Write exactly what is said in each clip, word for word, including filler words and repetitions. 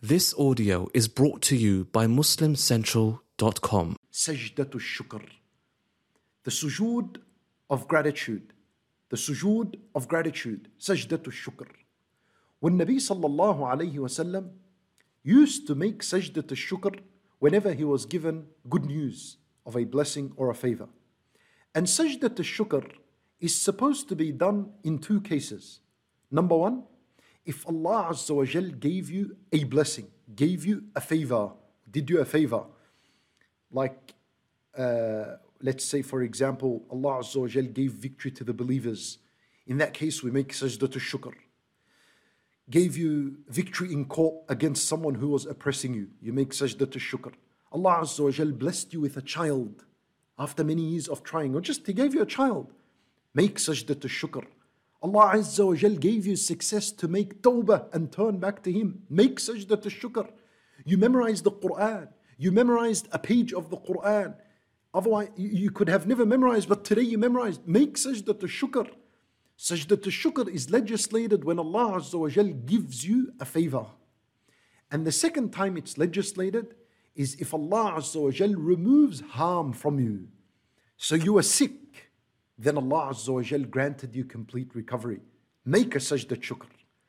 This audio is brought to you by Muslim Central dot com. Sajdatul shukr, the sujood of gratitude, the sujood of gratitude, Sajdatul shukr. When Nabi sallallahu alayhi wasallam used to make Sajdatul shukr whenever he was given good news of a blessing or a favor. And Sajdatul shukr is supposed to be done in two cases. Number one, if Allah Azza wa Jal gave you a blessing, gave you a favor, did you a favor, like uh, let's say for example, Allah Azza wa Jal gave victory to the believers. In that case, we make Sajdatul shukr. Gave you victory in court against someone who was oppressing you, you make Sajdatul shukr. Allah Azza wa Jal blessed you with a child after many years of trying, or just He gave you a child, make Sajdatul shukr. Allah Azza wa Jal gave you success to make tawbah and turn back to Him, make Sajdatul shukr. You memorized the Quran, you memorized a page of the Quran, otherwise you could have never memorized, but today you memorized, make Sajdatul shukr. Sajdatul shukr is legislated when Allah Azza wa Jal gives you a favor. And the second time it's legislated is if Allah Azza wa Jal removes harm from you. So you are sick, then Allah Azza wa Jal granted you complete recovery. Make a Sajdatul shukr.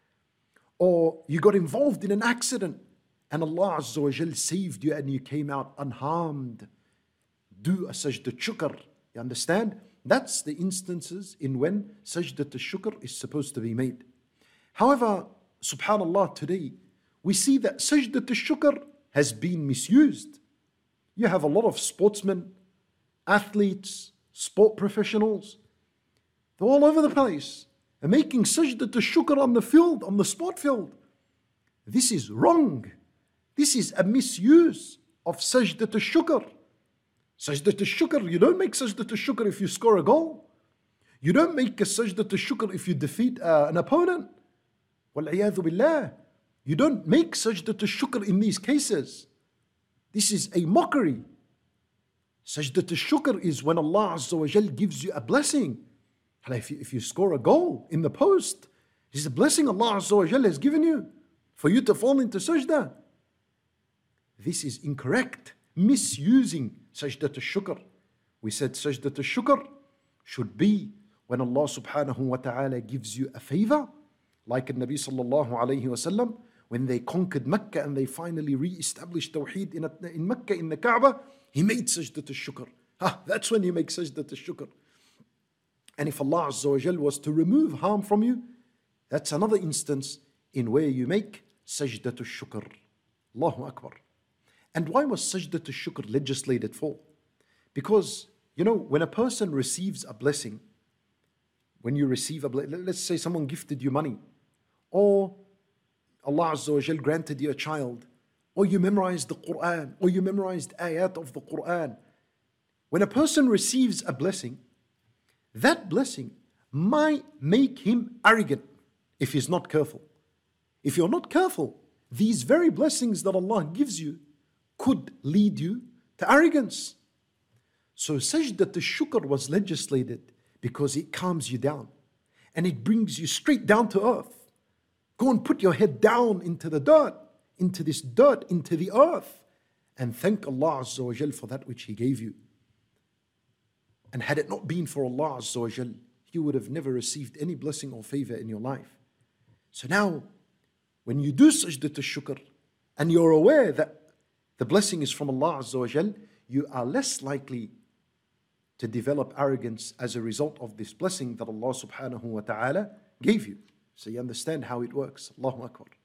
Or you got involved in an accident and Allah Azza wa Jal saved you and you came out unharmed. Do a Sajdatul shukr. You understand? That's the instances in when Sajdatul shukr is supposed to be made. However, subhanallah, today we see that Sajdatul shukr has been misused. You have a lot of sportsmen, athletes, sport professionals, they're all over the place and making Sajdatul shukr on the field, on the sport field. This is wrong. This is a misuse of Sajdatul shukr. Sajdatul shukr, you don't make Sajdatul shukr if you score a goal. You don't make a Sajdatul shukr if you defeat uh, an opponent. Wal-'iyadhu billah. You don't make Sajdatul shukr in these cases. This is a mockery. Sajdatul shukr is when Allah Azza wa Jal gives you a blessing. If you, if you score a goal in the post, it's a blessing Allah Azza wa Jal has given you for you to fall into sajda. This is incorrect, misusing Sajdatul shukr. We said Sajdatul shukr should be when Allah subhanahu wa ta'ala gives you a favor, like in Nabi sallallahu alayhi wa sallam, when they conquered Mecca and they finally re-established Tawheed in, in Mecca, in the Kaaba, He made Sajdatul shukr. Ah, that's when you make Sajdatul shukr. And if Allah Azza wa Jal was to remove harm from you, that's another instance in where you make Sajdatul shukr. Allahu Akbar. And why was Sajdatul shukr legislated for? Because, you know, when a person receives a blessing, when you receive a blessing, let's say someone gifted you money, or Allah Azza wa Jal granted you a child, or you memorized the Quran, or you memorized ayat of the Quran. When a person receives a blessing, that blessing might make him arrogant if he's not careful. If you're not careful, these very blessings that Allah gives you could lead you to arrogance. So Sajdatul shukr was legislated because it calms you down and it brings you straight down to earth. Go and put your head down into the dirt, into this dirt, into the earth, and thank Allah Azza wa Jal for that which He gave you. And had it not been for Allah Azza wa Jal, you would have never received any blessing or favor in your life. So now, when you do Sajdatul shukr, and you're aware that the blessing is from Allah Azza wa Jal, you are less likely to develop arrogance as a result of this blessing that Allah subhanahu wa ta'ala gave you. So you understand how it works. Allahu Akbar.